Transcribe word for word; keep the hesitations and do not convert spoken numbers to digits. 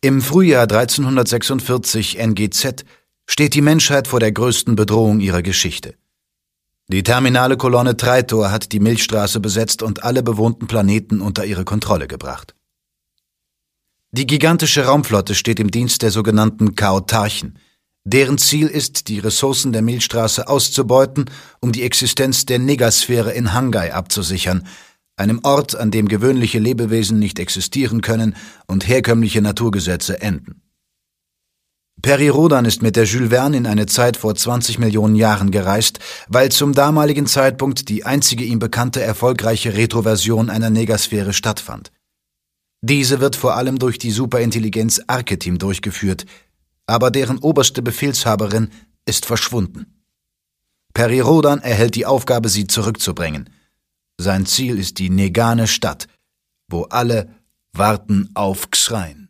Im Frühjahr dreizehnhundertsechsundvierzig N G Z steht die Menschheit vor der größten Bedrohung ihrer Geschichte. Die terminale Kolonne Traitor hat die Milchstraße besetzt und alle bewohnten Planeten unter ihre Kontrolle gebracht. Die gigantische Raumflotte steht im Dienst der sogenannten Chaotarchen. Deren Ziel ist, die Ressourcen der Milchstraße auszubeuten, um die Existenz der Negasphäre in Hangai abzusichern, einem Ort, an dem gewöhnliche Lebewesen nicht existieren können und herkömmliche Naturgesetze enden. Peri Rodan ist mit der Jules Verne in eine Zeit vor zwanzig Millionen Jahren gereist, weil zum damaligen Zeitpunkt die einzige ihm bekannte erfolgreiche Retroversion einer Negasphäre stattfand. Diese wird vor allem durch die Superintelligenz Archetim durchgeführt, aber deren oberste Befehlshaberin ist verschwunden. Peri Rodan erhält die Aufgabe, sie zurückzubringen. Sein Ziel ist die Negane Stadt, wo alle warten auf Xrein.